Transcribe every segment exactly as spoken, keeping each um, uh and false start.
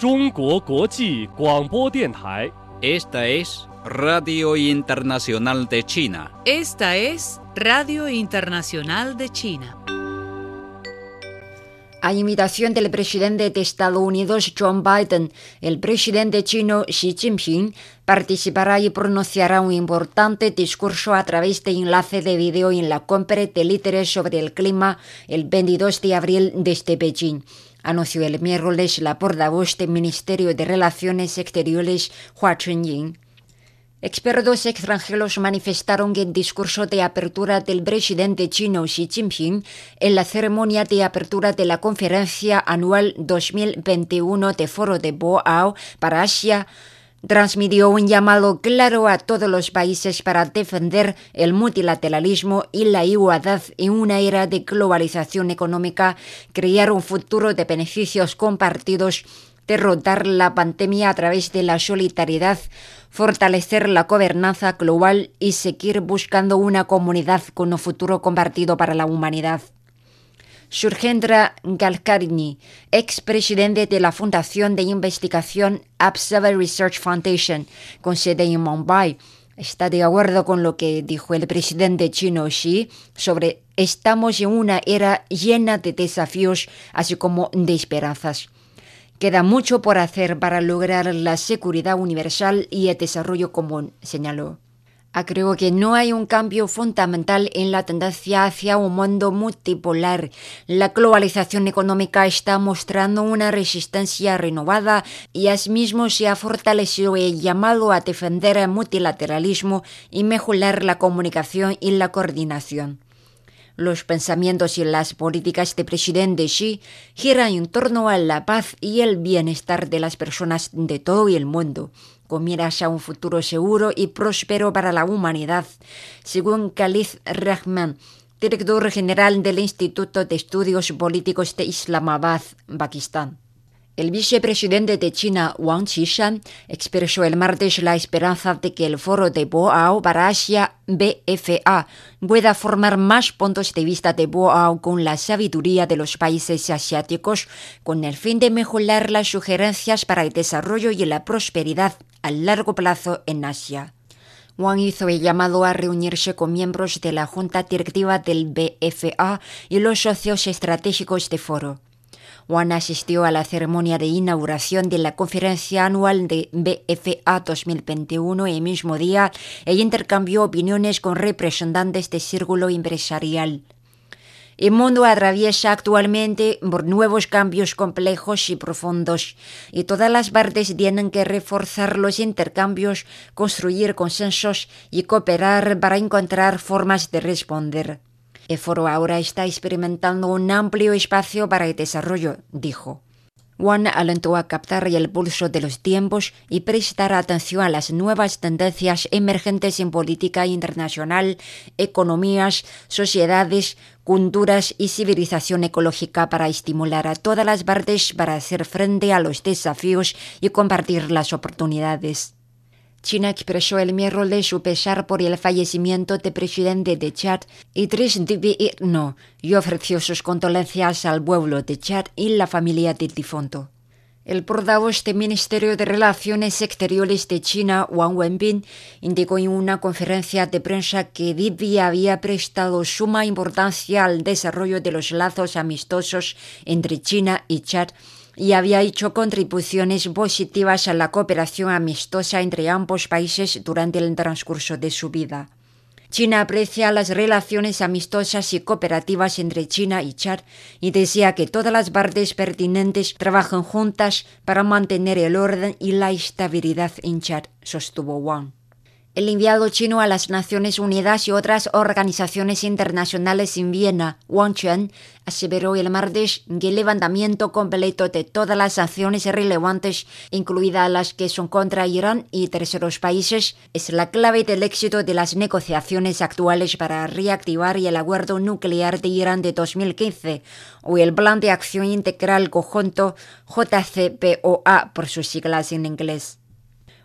中国国际广播电台。 Esta es Radio Internacional de China. Esta es Radio Internacional de China. A invitación del presidente de Estados Unidos, Joe Biden, el presidente chino Xi Jinping participará y pronunciará un importante discurso a través de enlace de video en la cumbre de líderes sobre el clima el veintidós de abril desde Beijing, anunció el miércoles la portavoz del Ministerio de Relaciones Exteriores, Hua Chunying. Expertos extranjeros manifestaron que el discurso de apertura del presidente chino Xi Jinping en la ceremonia de apertura de la conferencia anual dos mil veintiuno de Foro de Boao para Asia transmitió un llamado claro a todos los países para defender el multilateralismo y la igualdad en una era de globalización económica, crear un futuro de beneficios compartidos, derrotar la pandemia a través de la solidaridad, fortalecer la gobernanza global y seguir buscando una comunidad con un futuro compartido para la humanidad. Surjendra Galkarni, expresidente de la Fundación de Investigación Observer Research Foundation, con sede en Mumbai, está de acuerdo con lo que dijo el presidente chino Xi sobre estamos en una era llena de desafíos, así como de esperanzas. Queda mucho por hacer para lograr la seguridad universal y el desarrollo común, señaló. Creo que no hay un cambio fundamental en la tendencia hacia un mundo multipolar. La globalización económica está mostrando una resistencia renovada y asimismo se ha fortalecido el llamado a defender el multilateralismo y mejorar la comunicación y la coordinación. Los pensamientos y las políticas del presidente Xi giran en torno a la paz y el bienestar de las personas de todo el mundo, con miras a un futuro seguro y próspero para la humanidad, según Khalid Rahman, director general del Instituto de Estudios Políticos de Islamabad, Pakistán. El vicepresidente de China, Wang Qishan, expresó el martes la esperanza de que el Foro de Boao para Asia, B F A, pueda formar más puntos de vista de Boao con la sabiduría de los países asiáticos, con el fin de mejorar las sugerencias para el desarrollo y la prosperidad a largo plazo en Asia. Wang hizo el llamado a reunirse con miembros de la Junta Directiva del B F A y los socios estratégicos de Foro. Wang asistió a la ceremonia de inauguración de la conferencia anual de B F A dos mil veintiuno el mismo día e intercambió opiniones con representantes del círculo empresarial. El mundo atraviesa actualmente por nuevos cambios complejos y profundos, y todas las partes tienen que reforzar los intercambios, construir consensos y cooperar para encontrar formas de responder. El foro ahora está experimentando un amplio espacio para el desarrollo, dijo. Wang alentó a captar el pulso de los tiempos y prestar atención a las nuevas tendencias emergentes en política internacional, economías, sociedades, culturas y civilización ecológica para estimular a todas las partes para hacer frente a los desafíos y compartir las oportunidades. China expresó el miércoles su pesar por el fallecimiento del presidente de Chad, Idriss Déby Itno, y ofreció sus condolencias al pueblo de Chad y la familia del difunto. El portavoz del Ministerio de Relaciones Exteriores de China, Wang Wenbin, indicó en una conferencia de prensa que Déby había prestado suma importancia al desarrollo de los lazos amistosos entre China y Chad y había hecho contribuciones positivas a la cooperación amistosa entre ambos países durante el transcurso de su vida. China aprecia las relaciones amistosas y cooperativas entre China y Chad y desea que todas las partes pertinentes trabajen juntas para mantener el orden y la estabilidad en Chad, sostuvo Wang. El enviado chino a las Naciones Unidas y otras organizaciones internacionales en Viena, Wang Chen, aseveró el martes que el levantamiento completo de todas las sanciones relevantes, incluidas las que son contra Irán y terceros países, es la clave del éxito de las negociaciones actuales para reactivar el acuerdo nuclear de Irán de dos mil quince o el Plan de Acción Integral Conjunto J C P O A por sus siglas en inglés.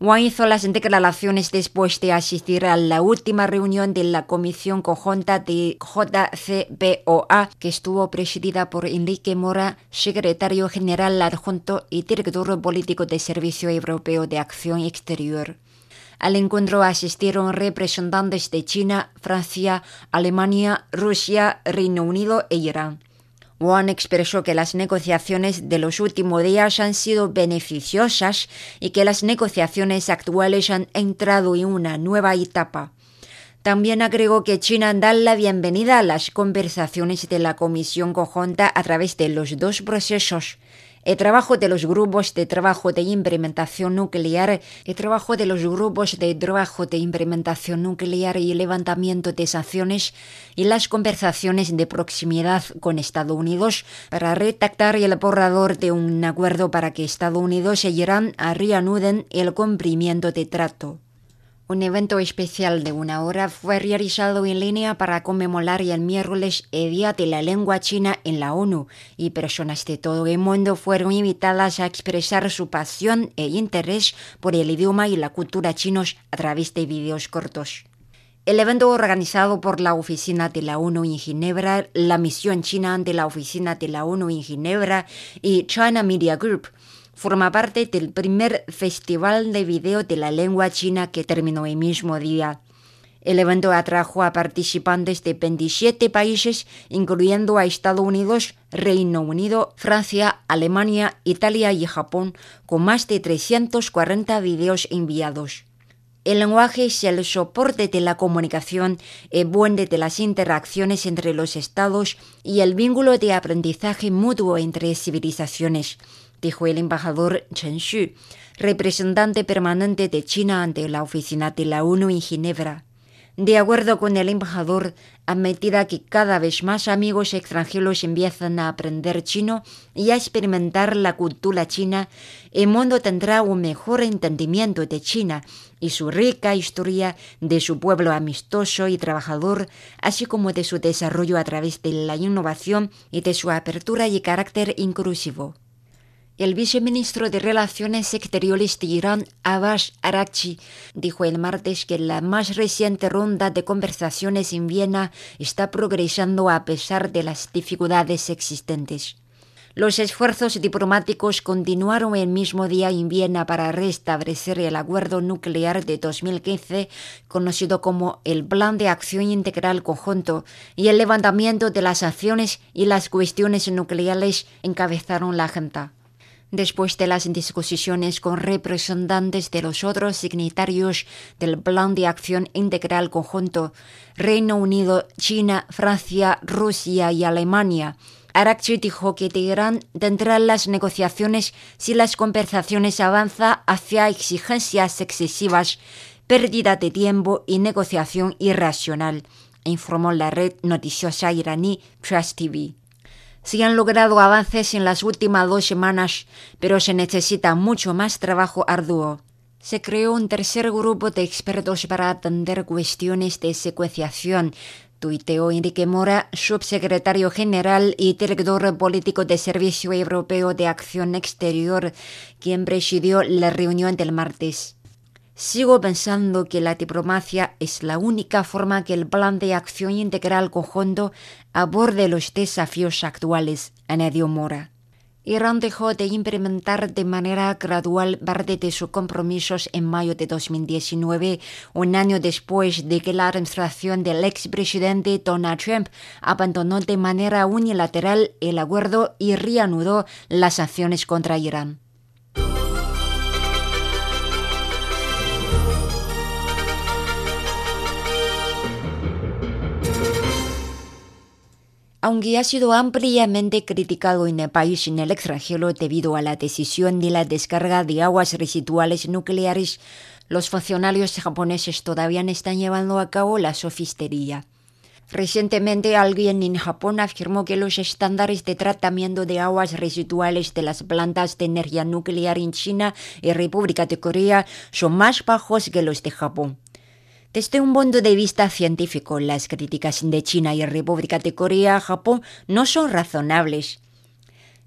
Wang hizo las declaraciones después de asistir a la última reunión de la Comisión Conjunta de J C P O A, que estuvo presidida por Enrique Mora, secretario general adjunto y director político del Servicio Europeo de Acción Exterior. Al encuentro asistieron representantes de China, Francia, Alemania, Rusia, Reino Unido e Irán. Wang expresó que las negociaciones de los últimos días han sido beneficiosas y que las negociaciones actuales han entrado en una nueva etapa. También agregó que China da la bienvenida a las conversaciones de la Comisión Conjunta a través de los dos procesos: el trabajo de los grupos de trabajo de implementación nuclear, el trabajo de los grupos de trabajo de implementación nuclear y levantamiento de sanciones, y las conversaciones de proximidad con Estados Unidos para redactar el borrador de un acuerdo para que Estados Unidos e Irán reanuden el cumplimiento del trato. Un evento especial de una hora fue realizado en línea para conmemorar el miércoles el Día de la Lengua China en la ONU, y personas de todo el mundo fueron invitadas a expresar su pasión e interés por el idioma y la cultura chinos a través de vídeos cortos. El evento, organizado por la Oficina de la ONU en Ginebra, la Misión China ante la Oficina de la ONU en Ginebra y China Media Group, forma parte del primer Festival de Video de la Lengua China que terminó el mismo día. El evento atrajo a participantes de veintisiete países, incluyendo a Estados Unidos, Reino Unido, Francia, Alemania, Italia y Japón, con más de trescientos cuarenta videos enviados. El lenguaje es el soporte de la comunicación, el puente de las interacciones entre los estados y el vínculo de aprendizaje mutuo entre civilizaciones, dijo el embajador Chen Xu, representante permanente de China ante la Oficina de la ONU en Ginebra. De acuerdo con el embajador, a medida que cada vez más amigos extranjeros empiezan a aprender chino y a experimentar la cultura china, el mundo tendrá un mejor entendimiento de China y su rica historia, de su pueblo amistoso y trabajador, así como de su desarrollo a través de la innovación y de su apertura y carácter inclusivo. El viceministro de Relaciones Exteriores de Irán, Abbas Araghchi, dijo el martes que la más reciente ronda de conversaciones en Viena está progresando a pesar de las dificultades existentes. Los esfuerzos diplomáticos continuaron el mismo día en Viena para restablecer el acuerdo nuclear de dos mil quince, conocido como el Plan de Acción Integral Conjunto, y el levantamiento de las sanciones y las cuestiones nucleares encabezaron la agenda. Después de las discusiones con representantes de los otros signatarios del Plan de Acción Integral Conjunto, Reino Unido, China, Francia, Rusia y Alemania, Araghchi dijo que Teherán tendrá las negociaciones si las conversaciones avanzan hacia exigencias excesivas, pérdida de tiempo y negociación irracional, informó la red noticiosa iraní Trust T V. Se han logrado avances en las últimas dos semanas, pero se necesita mucho más trabajo arduo. Se creó un tercer grupo de expertos para atender cuestiones de secuenciación, tuiteó Enrique Mora, subsecretario general y director político del Servicio Europeo de Acción Exterior, quien presidió la reunión del martes. Sigo pensando que la diplomacia es la única forma que el Plan de Acción Integral Conjunto aborde los desafíos actuales, añadió Mora. Irán dejó de implementar de manera gradual parte de sus compromisos en mayo de dos mil diecinueve, un año después de que la administración del expresidente Donald Trump abandonó de manera unilateral el acuerdo y reanudó las sanciones contra Irán. Aunque ha sido ampliamente criticado en el país y en el extranjero debido a la decisión de la descarga de aguas residuales nucleares, los funcionarios japoneses todavía están llevando a cabo la sofistería. Recientemente, alguien en Japón afirmó que los estándares de tratamiento de aguas residuales de las plantas de energía nuclear en China y República de Corea son más bajos que los de Japón. Desde un punto de vista científico, las críticas de China y República de Corea a Japón no son razonables.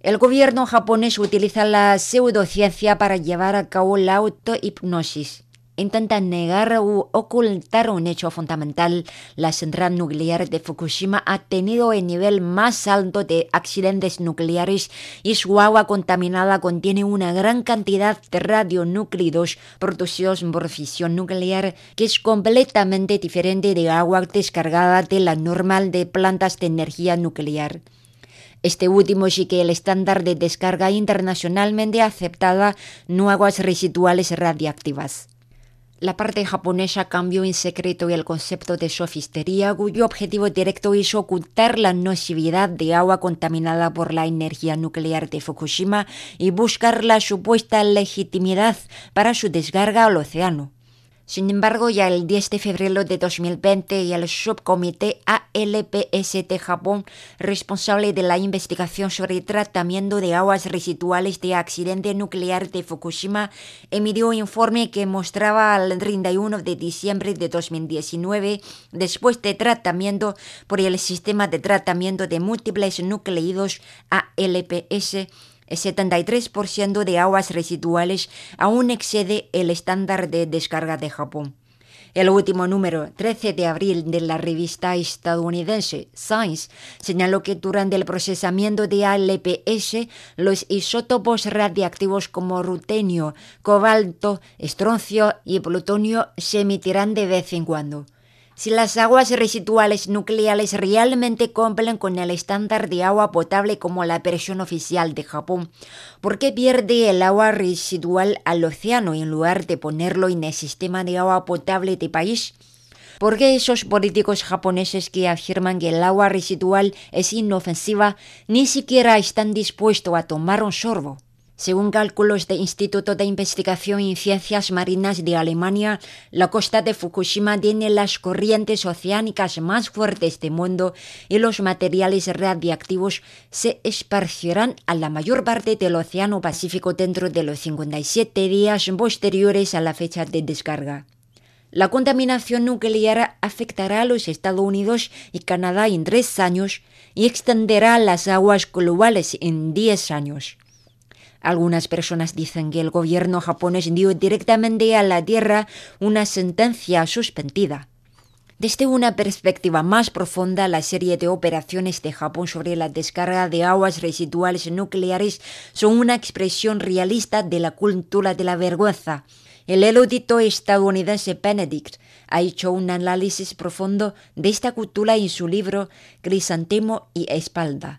El gobierno japonés utiliza la pseudociencia para llevar a cabo la autohipnosis. Intenta negar u ocultar un hecho fundamental. La central nuclear de Fukushima ha tenido el nivel más alto de accidentes nucleares y su agua contaminada contiene una gran cantidad de radionúclidos producidos por fisión nuclear, que es completamente diferente de agua descargada de la normal de plantas de energía nuclear. Este último sigue el estándar de descarga internacionalmente aceptada, no aguas residuales radiactivas. La parte japonesa cambió en secreto el concepto de sofistería, cuyo objetivo directo es ocultar la nocividad de agua contaminada por la energía nuclear de Fukushima y buscar la supuesta legitimidad para su descarga al océano. Sin embargo, ya el diez de febrero de dos mil veinte, el subcomité A L P S de Japón, responsable de la investigación sobre el tratamiento de aguas residuales de accidente nuclear de Fukushima, emitió un informe que mostraba al treinta y uno de diciembre de dos mil diecinueve, después de tratamiento por el sistema de tratamiento de múltiples nucleidos A L P S, el setenta y tres por ciento de aguas residuales aún excede el estándar de descarga de Japón. El último número, trece de abril, de la revista estadounidense Science, señaló que durante el procesamiento de A L P S, los isótopos radiactivos como rutenio, cobalto, estroncio y plutonio se emitirán de vez en cuando. Si las aguas residuales nucleares realmente cumplen con el estándar de agua potable como la versión oficial de Japón, ¿por qué pierde el agua residual al océano en lugar de ponerlo en el sistema de agua potable del país? ¿Por qué esos políticos japoneses que afirman que el agua residual es inofensiva ni siquiera están dispuestos a tomar un sorbo? Según cálculos del Instituto de Investigación en Ciencias Marinas de Alemania, la costa de Fukushima tiene las corrientes oceánicas más fuertes del mundo y los materiales radiactivos se esparcirán a la mayor parte del Océano Pacífico dentro de los cincuenta y siete días posteriores a la fecha de descarga. La contaminación nuclear afectará a los Estados Unidos y Canadá en tres años y extenderá las aguas globales en diez años. Algunas personas dicen que el gobierno japonés dio directamente a la Tierra una sentencia suspendida. Desde una perspectiva más profunda, la serie de operaciones de Japón sobre la descarga de aguas residuales nucleares son una expresión realista de la cultura de la vergüenza. El erudito estadounidense Benedict ha hecho un análisis profundo de esta cultura en su libro Crisantemo y Espalda.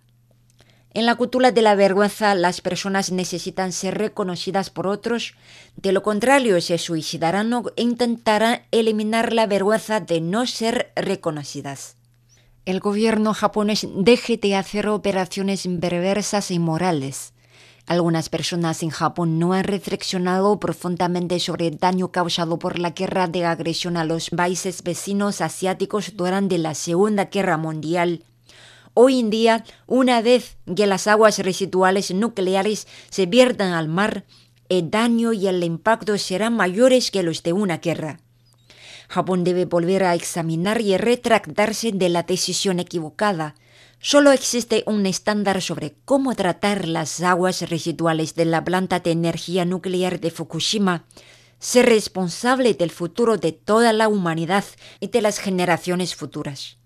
En la cultura de la vergüenza, las personas necesitan ser reconocidas por otros. De lo contrario, se suicidarán o intentarán eliminar la vergüenza de no ser reconocidas. El gobierno japonés deje de hacer operaciones perversas e inmorales. Algunas personas en Japón no han reflexionado profundamente sobre el daño causado por la guerra de agresión a los países vecinos asiáticos durante la Segunda Guerra Mundial. Hoy en día, una vez que las aguas residuales nucleares se viertan al mar, el daño y el impacto serán mayores que los de una guerra. Japón debe volver a examinar y retractarse de la decisión equivocada. Solo existe un estándar sobre cómo tratar las aguas residuales de la planta de energía nuclear de Fukushima. Ser responsable del futuro de toda la humanidad y de las generaciones futuras.